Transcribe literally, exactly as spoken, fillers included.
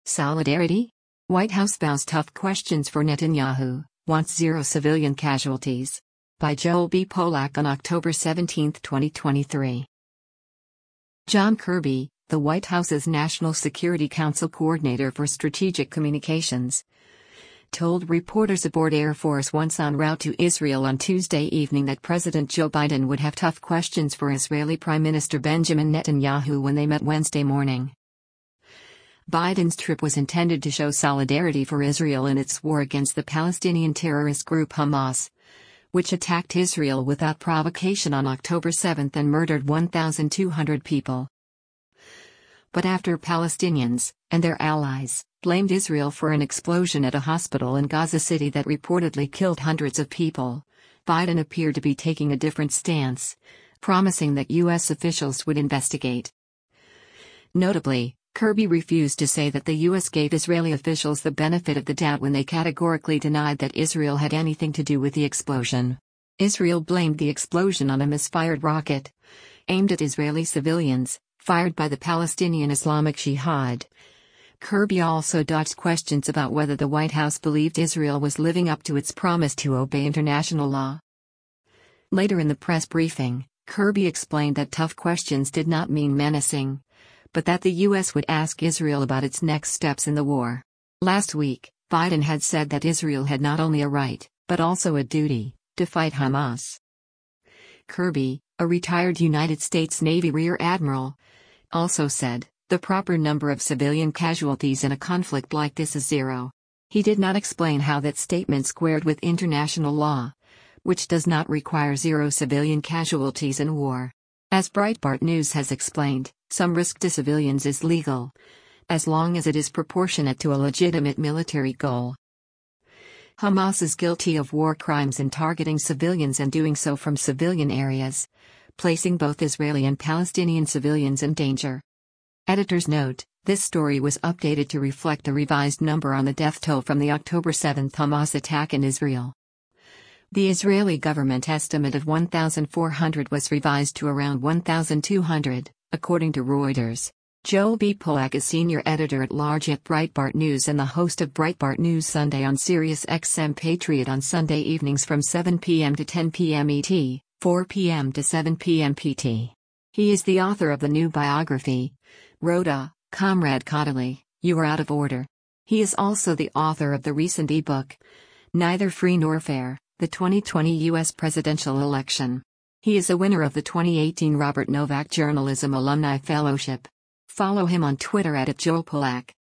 Solidarity? White House vows tough questions for Netanyahu, wants zero civilian casualties. By Joel B. Polak on October seventeenth, twenty twenty-three. John Kirby, the White House's National Security Council Coordinator for Strategic Communications, told reporters aboard Air Force One en route to Israel on Tuesday evening that President Joe Biden would have tough questions for Israeli Prime Minister Benjamin Netanyahu when they met Wednesday morning. Biden's trip was intended to show solidarity for Israel in its war against the Palestinian terrorist group Hamas, which attacked Israel without provocation on October seventh and murdered one thousand two hundred people. But after Palestinians, and their allies, blamed Israel for an explosion at a hospital in Gaza City that reportedly killed hundreds of people, Biden appeared to be taking a different stance, promising that U S officials would investigate. Notably, Kirby refused to say that the U S gave Israeli officials the benefit of the doubt when they categorically denied that Israel had anything to do with the explosion. Israel blamed the explosion on a misfired rocket, aimed at Israeli civilians, fired by the Palestinian Islamic Jihad. Kirby also dodged questions about whether the White House believed Israel was living up to its promise to obey international law. Later in the press briefing, Kirby explained that tough questions did not mean menacing, but that the U S would ask Israel about its next steps in the war. Last week, Biden had said that Israel had not only a right, but also a duty, to fight Hamas. Kirby, a retired United States Navy Rear Admiral, also said, the proper number of civilian casualties in a conflict like this is zero. He did not explain how that statement squared with international law, which does not require zero civilian casualties in war. As Breitbart News has explained, some risk to civilians is legal, as long as it is proportionate to a legitimate military goal. Hamas is guilty of war crimes in targeting civilians and doing so from civilian areas, placing both Israeli and Palestinian civilians in danger. Editor's note: this story was updated to reflect a revised number on the death toll from the October seventh Hamas attack in Israel. The Israeli government estimate of one thousand four hundred was revised to around one thousand two hundred, according to Reuters. Joel B. Polak is senior editor-at-large at Breitbart News and the host of Breitbart News Sunday on Sirius X M Patriot on Sunday evenings from seven p m to ten p m E T, four p m to seven p m P T. He is the author of the new biography, Rhoda, Comrade Caudaly, You Are Out of Order. He is also the author of the recent e-book, Neither Free Nor Fair, the twenty twenty U S Presidential Election. He is a winner of the twenty eighteen Robert Novak Journalism Alumni Fellowship. Follow him on Twitter at Joel Polak.